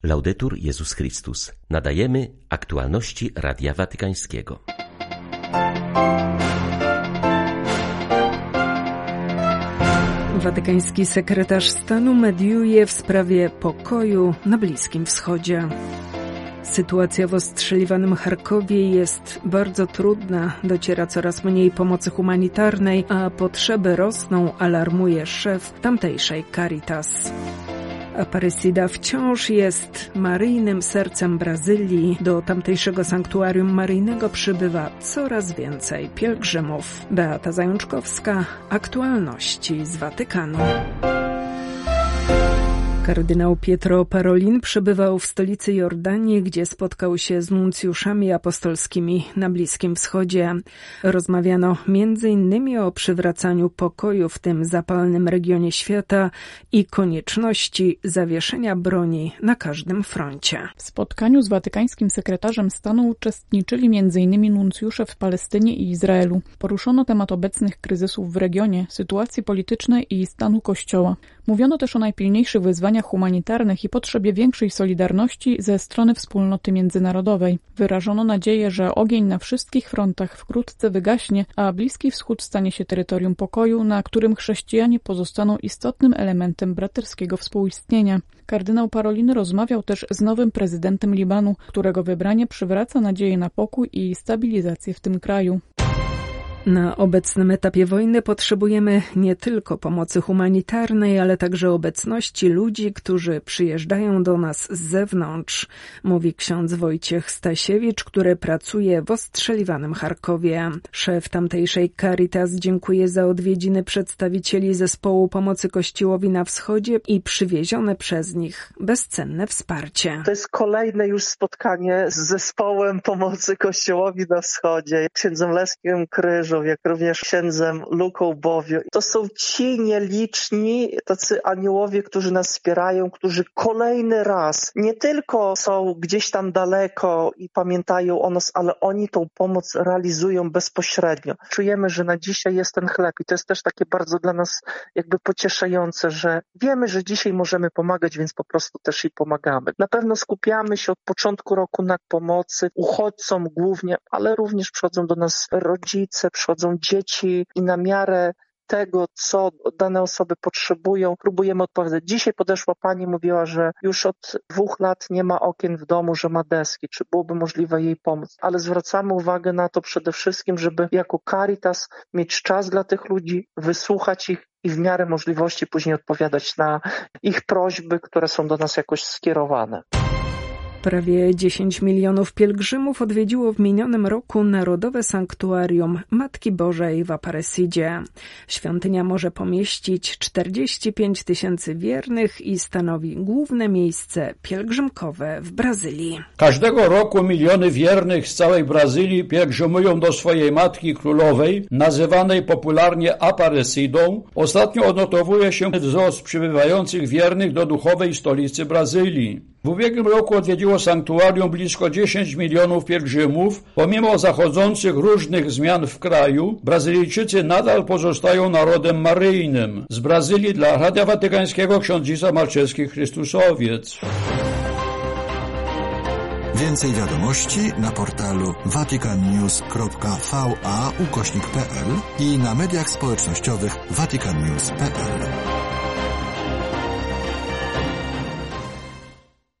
Laudetur Jezus Chrystus. Nadajemy aktualności Radia Watykańskiego. Watykański sekretarz stanu mediuje w sprawie pokoju na Bliskim Wschodzie. Sytuacja w ostrzeliwanym Charkowie jest bardzo trudna, dociera coraz mniej pomocy humanitarnej, a potrzeby rosną, alarmuje szef tamtejszej Caritas. Aparecida wciąż jest maryjnym sercem Brazylii. Do tamtejszego sanktuarium maryjnego przybywa coraz więcej pielgrzymów. Beata Zajączkowska, aktualności z Watykanu. Kardynał Pietro Parolin przebywał w stolicy Jordanii, gdzie spotkał się z nuncjuszami apostolskimi na Bliskim Wschodzie. Rozmawiano m.in. o przywracaniu pokoju w tym zapalnym regionie świata i konieczności zawieszenia broni na każdym froncie. W spotkaniu z watykańskim sekretarzem stanu uczestniczyli m.in. nuncjusze w Palestynie i Izraelu. Poruszono temat obecnych kryzysów w regionie, sytuacji politycznej i stanu Kościoła. Mówiono też o najpilniejszych wyzwaniach humanitarnych i potrzebie większej solidarności ze strony wspólnoty międzynarodowej. Wyrażono nadzieję, że ogień na wszystkich frontach wkrótce wygaśnie, a Bliski Wschód stanie się terytorium pokoju, na którym chrześcijanie pozostaną istotnym elementem braterskiego współistnienia. Kardynał Parolin rozmawiał też z nowym prezydentem Libanu, którego wybranie przywraca nadzieję na pokój i stabilizację w tym kraju. Na obecnym etapie wojny potrzebujemy nie tylko pomocy humanitarnej, ale także obecności ludzi, którzy przyjeżdżają do nas z zewnątrz, mówi ksiądz Wojciech Stasiewicz, który pracuje w ostrzeliwanym Charkowie. Szef tamtejszej Caritas dziękuje za odwiedziny przedstawicieli zespołu pomocy Kościołowi na wschodzie i przywiezione przez nich bezcenne wsparcie. To jest kolejne już spotkanie z zespołem pomocy Kościołowi na wschodzie, księdzem Leszkiem Kryżą, jak również księdzem Luką Bowią. To są ci nieliczni tacy aniołowie, którzy nas wspierają, którzy kolejny raz nie tylko są gdzieś tam daleko i pamiętają o nas, ale oni tą pomoc realizują bezpośrednio. Czujemy, że na dzisiaj jest ten chleb i to jest też takie bardzo dla nas jakby pocieszające, że wiemy, że dzisiaj możemy pomagać, więc po prostu też i pomagamy. Na pewno skupiamy się od początku roku na pomocy uchodźcom głównie, ale również przychodzą do nas rodzice, przychodzą dzieci i na miarę tego, co dane osoby potrzebują, próbujemy odpowiadać. Dzisiaj podeszła pani, mówiła, że już od 2 lat nie ma okien w domu, że ma deski, czy byłoby możliwe jej pomóc. Ale zwracamy uwagę na to przede wszystkim, żeby jako Caritas mieć czas dla tych ludzi, wysłuchać ich i w miarę możliwości później odpowiadać na ich prośby, które są do nas jakoś skierowane. Prawie 10 milionów pielgrzymów odwiedziło w minionym roku Narodowe Sanktuarium Matki Bożej w Aparecidzie. Świątynia może pomieścić 45 000 wiernych i stanowi główne miejsce pielgrzymkowe w Brazylii. Każdego roku miliony wiernych z całej Brazylii pielgrzymują do swojej Matki Królowej, nazywanej popularnie Aparecidą. Ostatnio odnotowuje się wzrost przybywających wiernych do duchowej stolicy Brazylii. W ubiegłym roku odwiedziło sanktuarium blisko 10 milionów pielgrzymów. Pomimo zachodzących różnych zmian w kraju, Brazylijczycy nadal pozostają narodem maryjnym. Z Brazylii dla Radia Watykańskiego ksiądz Zdzisław Marczewski, Chrystusowiec. Więcej wiadomości na portalu vaticannews.va/pl i na mediach społecznościowych vaticannews.pl.